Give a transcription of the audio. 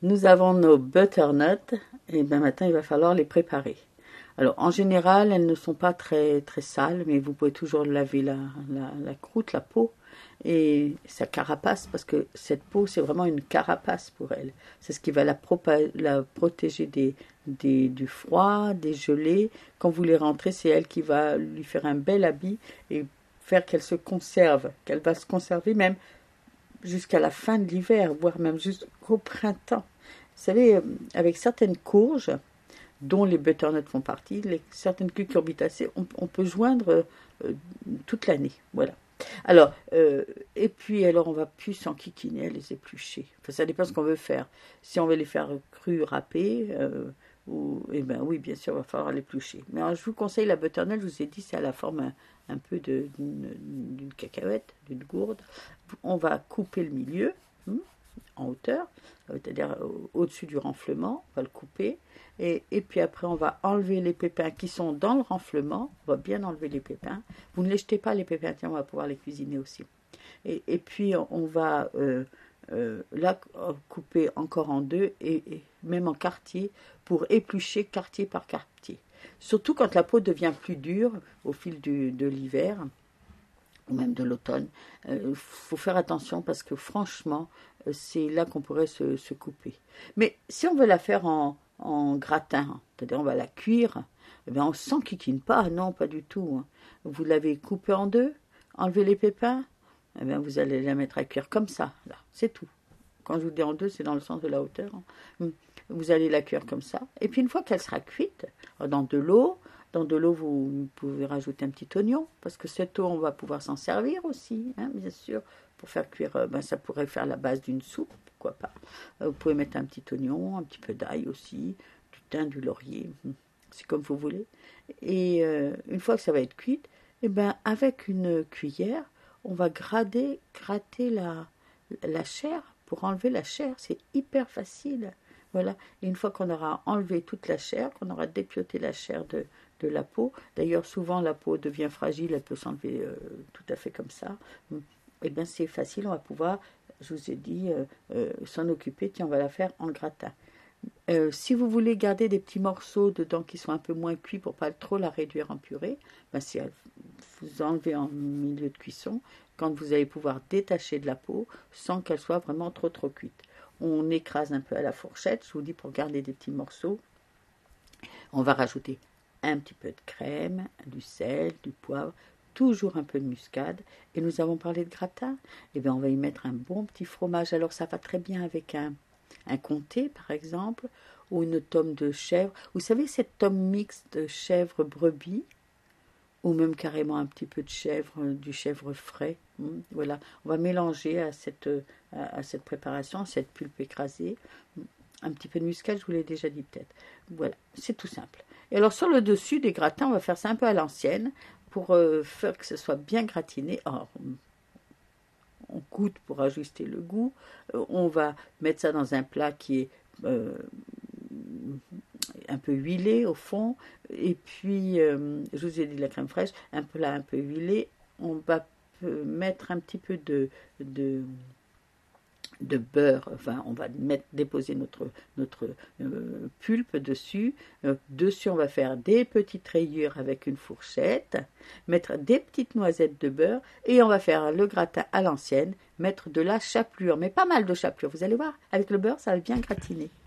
Nous avons nos butternuts et bien maintenant il va falloir les préparer. Alors en général elles ne sont pas très très sales, mais vous pouvez toujours laver la croûte, la peau et sa carapace, parce que cette peau c'est vraiment une carapace pour elle. C'est ce qui va la protéger du froid, des gelées. Quand vous les rentrez, c'est elle qui va lui faire un bel habit et faire qu'elle se conserve, qu'elle va se conserver même jusqu'à la fin de l'hiver, voire même jusqu'au printemps. Vous savez, avec certaines courges, dont les butternuts font partie, certaines cucurbitacées, on peut joindre toute l'année. Voilà. Alors, et puis alors on va plus s'enquiquiner à les éplucher. Enfin, ça dépend ce qu'on veut faire. Si on veut les faire crus, râpés, eh ben oui, bien sûr, il va falloir l'éplucher. Mais alors, je vous conseille la butternut, je vous ai dit, c'est à la forme un peu d'une cacahuète, d'une gourde. On va couper le milieu en hauteur, c'est-à-dire au-dessus du renflement, on va le couper. Et puis après, on va enlever les pépins qui sont dans le renflement. On va bien enlever les pépins. Vous ne les jetez pas, les pépins, tiens, on va pouvoir les cuisiner aussi. Et puis, on va là couper encore en deux et même en quartier pour éplucher quartier par quartier. Surtout quand la peau devient plus dure au fil de l'hiver ou même de l'automne. Faut faire attention parce que franchement, c'est là qu'on pourrait se couper. Mais si on veut la faire en gratin, c'est-à-dire on va la cuire, eh bien on ne s'enquiquine pas, non, pas du tout. Hein. Vous l'avez coupée en deux, enlevez les pépins, eh bien vous allez la mettre à cuire comme ça, là, c'est tout. Quand je vous dis en deux, c'est dans le sens de la hauteur. Hein. Vous allez la cuire comme ça. Et puis une fois qu'elle sera cuite, dans de l'eau, vous pouvez rajouter un petit oignon, parce que cette eau, on va pouvoir s'en servir aussi, hein, bien sûr, pour faire cuire, ça pourrait faire la base d'une soupe, pourquoi pas. Vous pouvez mettre un petit oignon, un petit peu d'ail aussi, du thym, du laurier, c'est comme vous voulez. Et une fois que ça va être cuit, eh ben, avec une cuillère, on va gratter la chair pour enlever la chair. C'est hyper facile. Voilà. Et une fois qu'on aura enlevé toute la chair, qu'on aura dépioté la chair de la peau, d'ailleurs souvent la peau devient fragile, elle peut s'enlever tout à fait comme ça, et bien c'est facile, on va pouvoir, je vous ai dit, s'en occuper. Tiens, on va la faire en gratin. Si vous voulez garder des petits morceaux dedans qui sont un peu moins cuits pour pas trop la réduire en purée, ben vous enlevez en milieu de cuisson quand vous allez pouvoir détacher de la peau sans qu'elle soit vraiment trop cuite. On écrase un peu à la fourchette, je vous dis, pour garder des petits morceaux. On va rajouter un petit peu de crème, du sel, du poivre, toujours un peu de muscade. Et nous avons parlé de gratin. Eh bien, on va y mettre un bon petit fromage. Alors, ça va très bien avec un comté, par exemple, ou une tome de chèvre. Vous savez, cette tome mixte de chèvre-brebis, ou même carrément un petit peu de chèvre, du chèvre frais. Voilà, on va mélanger à cette préparation, à cette pulpe écrasée, un petit peu de muscade, je vous l'ai déjà dit peut-être. Voilà, c'est tout simple. Et alors sur le dessus des gratins, on va faire ça un peu à l'ancienne, pour faire que ce soit bien gratiné. Alors, on goûte pour ajuster le goût. On va mettre ça dans un plat qui est un peu huilé au fond, et puis je vous ai dit la crème fraîche, un plat un peu huilé. On va mettre un petit peu de beurre, enfin on va déposer notre pulpe dessus. Dessus on va faire des petites rayures avec une fourchette, mettre des petites noisettes de beurre, et on va faire le gratin à l'ancienne, mettre de la chapelure, mais pas mal de chapelure, vous allez voir, avec le beurre ça va bien gratiner.